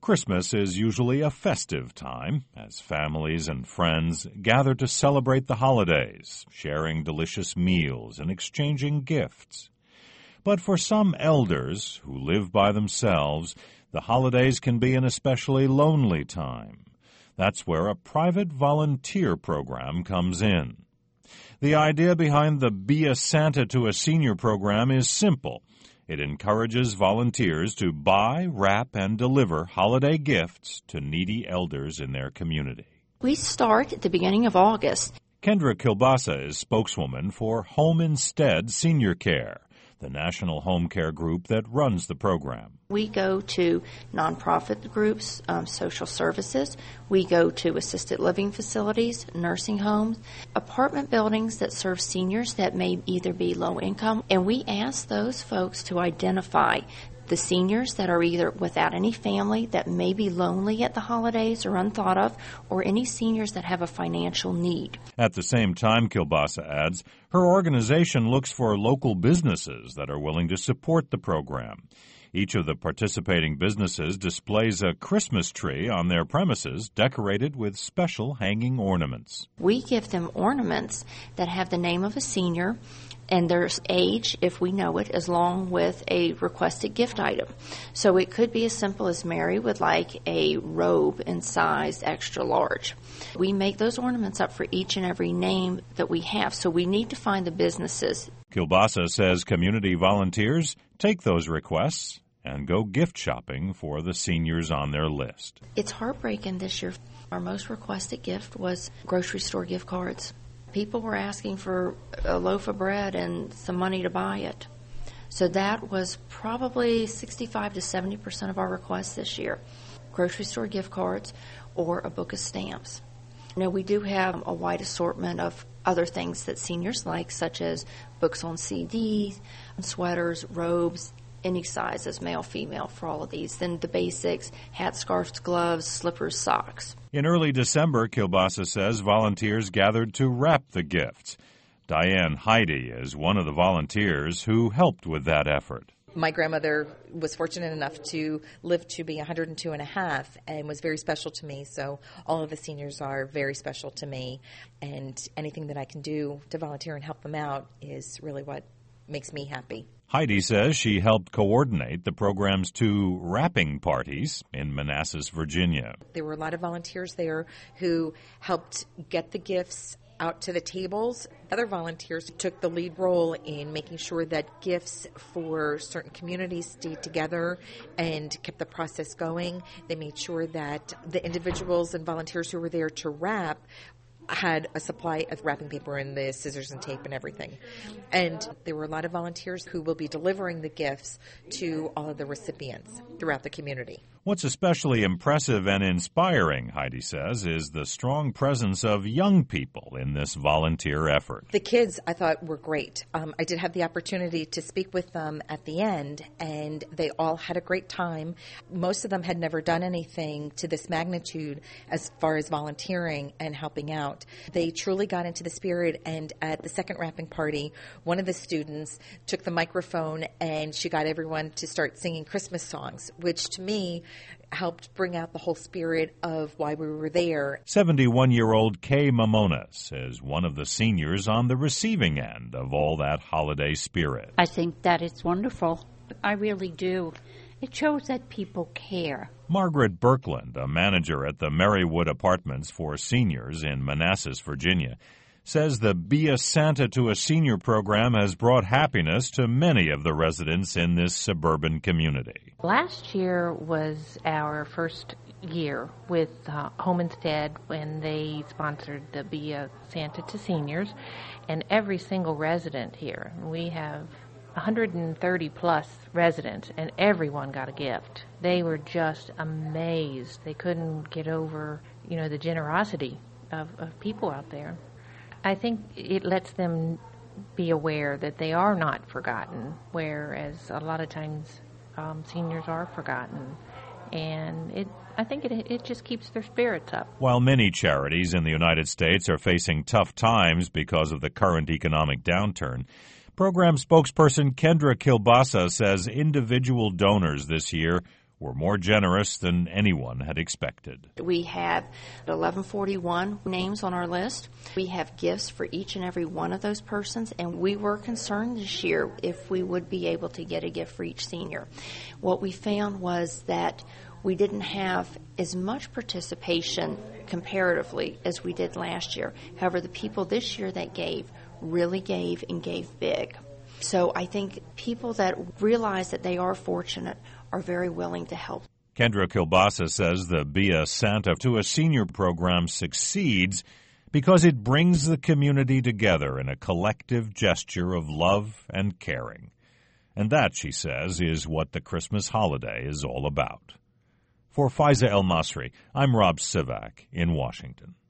Christmas is usually a festive time as families and friends gather to celebrate the holidays, sharing delicious meals and exchanging gifts. But for some elders who live by themselves, the holidays can be an especially lonely time. That's where a private volunteer program comes in. The idea behind the Be a Santa to a Senior program is simple. It encourages volunteers to buy, wrap, and deliver holiday gifts to needy elders in their community. We start at the beginning of August. Kendra Kilbasa is spokeswoman for Home Instead Senior Care, the national home care group that runs the program. We go to nonprofit groups, social services. We go to assisted living facilities, nursing homes, apartment buildings that serve seniors that may either be low income. And we ask those folks to identify the seniors that are either without any family, that may be lonely at the holidays or unthought of, or any seniors that have a financial need. At the same time, Kilbasa adds, her organization looks for local businesses that are willing to support the program. Each of the participating businesses displays a Christmas tree on their premises decorated with special hanging ornaments. We give them ornaments that have the name of a senior and their age, if we know it, along with a requested gift item. So it could be as simple as Mary would like a robe in size extra large. We make those ornaments up for each and every name that we have, so we need to find the businesses. Kilbasa says community volunteers take those requests and go gift shopping for the seniors on their list. It's heartbreaking this year. Our most requested gift was grocery store gift cards. People were asking for a loaf of bread and some money to buy it. So that was probably 65 to 70% of our requests this year. Grocery store gift cards or a book of stamps. Now, we do have a wide assortment of other things that seniors like, such as books on CD, sweaters, robes, any sizes, male, female, for all of these. Then the basics, hats, scarves, gloves, slippers, socks. In early December, Kilbasa says volunteers gathered to wrap the gifts. Diane Heidi is one of the volunteers who helped with that effort. My grandmother was fortunate enough to live to be 102 and a half and was very special to me, so all of the seniors are very special to me, and anything that I can do to volunteer and help them out is really what makes me happy. Heidi says she helped coordinate the program's 2 wrapping parties in Manassas, Virginia. There were a lot of volunteers there who helped get the gifts out to the tables. Other volunteers took the lead role in making sure that gifts for certain communities stayed together and kept the process going. They made sure that the individuals and volunteers who were there to wrap had a supply of wrapping paper and the scissors and tape and everything. And there were a lot of volunteers who will be delivering the gifts to all of the recipients throughout the community. What's especially impressive and inspiring, Heidi says, is the strong presence of young people in this volunteer effort. The kids, I thought, were great. I did have the opportunity to speak with them at the end, and they all had a great time. Most of them had never done anything to this magnitude as far as volunteering and helping out. They truly got into the spirit, and at the second wrapping party, one of the students took the microphone and she got everyone to start singing Christmas songs, which to me helped bring out the whole spirit of why we were there. 71-year-old Kay Mamonas is one of the seniors on the receiving end of all that holiday spirit. I think that it's wonderful. I really do. It shows that people care. Margaret Birkland, a manager at the Marywood Apartments for Seniors in Manassas, Virginia, says the Be a Santa to a Senior program has brought happiness to many of the residents in this suburban community. Last year was our first year with Home Instead when they sponsored the Be a Santa to Seniors, and every single resident here, we have 130 plus residents, and everyone got a gift. They were just amazed. They couldn't get over, the generosity of people out there. I think it lets them be aware that they are not forgotten, whereas a lot of times seniors are forgotten. And I think it just keeps their spirits up. While many charities in the United States are facing tough times because of the current economic downturn, program spokesperson Kendra Kilbasa says individual donors this year were more generous than anyone had expected. We have 1141 names on our list. We have gifts for each and every one of those persons, and we were concerned this year if we would be able to get a gift for each senior. What we found was that we didn't have as much participation comparatively as we did last year. However, the people this year that gave really gave and gave big. So I think people that realize that they are fortunate are very willing to help. Kendra Kilbasa says the Be a Santa to a Senior program succeeds because it brings the community together in a collective gesture of love and caring. And that, she says, is what the Christmas holiday is all about. For Faiza El Masri, I'm Rob Sivak in Washington.